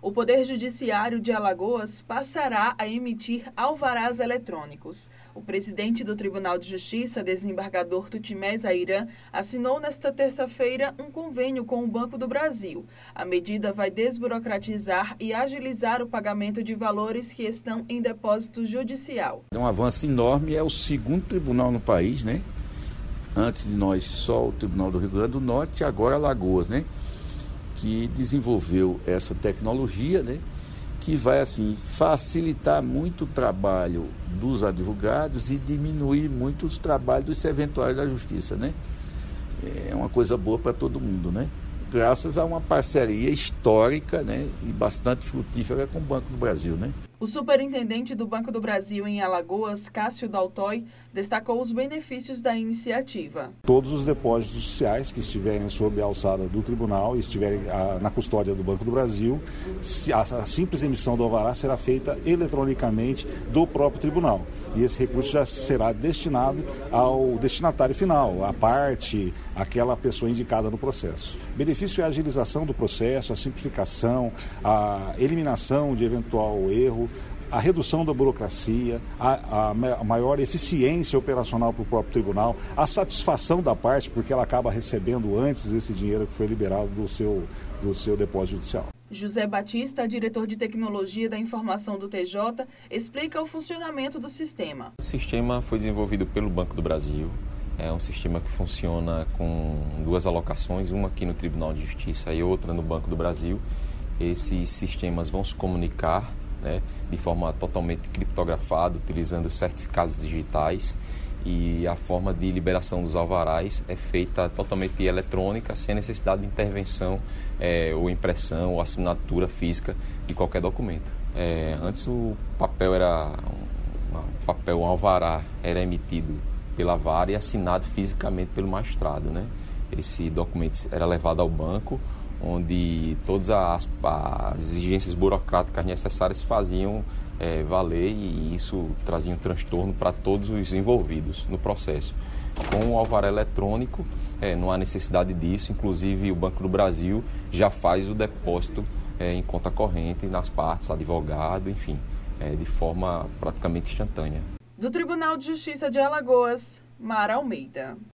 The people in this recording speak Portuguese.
O Poder Judiciário de Alagoas passará a emitir alvarás eletrônicos. O presidente do Tribunal de Justiça, desembargador Tutimés Airan, assinou nesta terça-feira um convênio com o Banco do Brasil. A medida vai desburocratizar e agilizar o pagamento de valores que estão em depósito judicial. É um avanço enorme, é o segundo tribunal no país, né? Antes de nós, só o Tribunal do Rio Grande do Norte, agora Alagoas, né? Que desenvolveu essa tecnologia, né, que vai assim facilitar muito o trabalho dos advogados e diminuir muito os trabalhos dos serventuários da justiça, né? É uma coisa boa para todo mundo, né? Graças a uma parceria histórica, né, e bastante frutífera com o Banco do Brasil, né? O superintendente do Banco do Brasil em Alagoas, Cássio Daltoy, destacou os benefícios da iniciativa. Todos os depósitos judiciais que estiverem sob a alçada do tribunal e estiverem na custódia do Banco do Brasil, a simples emissão do alvará será feita eletronicamente do próprio tribunal. E esse recurso já será destinado ao destinatário final, à parte, aquela pessoa indicada no processo. O benefício é a agilização do processo, a simplificação, a eliminação de eventual erro, a redução da burocracia, a maior eficiência operacional para o próprio tribunal, a satisfação da parte, porque ela acaba recebendo antes esse dinheiro que foi liberado do seu depósito judicial. José Batista, diretor de Tecnologia da Informação do TJ, explica o funcionamento do sistema. O sistema foi desenvolvido pelo Banco do Brasil. É um sistema que funciona com duas alocações, uma aqui no Tribunal de Justiça e outra no Banco do Brasil. Esses sistemas vão se comunicar, né, de forma totalmente criptografada, utilizando certificados digitais, e a forma de liberação dos alvarás é feita totalmente eletrônica, sem necessidade de intervenção ou impressão ou assinatura física de qualquer documento. Antes o papel um alvará era emitido pela vara e assinado fisicamente pelo magistrado, né? Esse documento era levado ao banco, onde todas as exigências burocráticas necessárias se faziam valer, e isso trazia um transtorno para todos os envolvidos no processo. Com o alvará eletrônico, não há necessidade disso, inclusive o Banco do Brasil já faz o depósito em conta corrente nas partes, advogado, enfim, de forma praticamente instantânea. Do Tribunal de Justiça de Alagoas, Mara Almeida.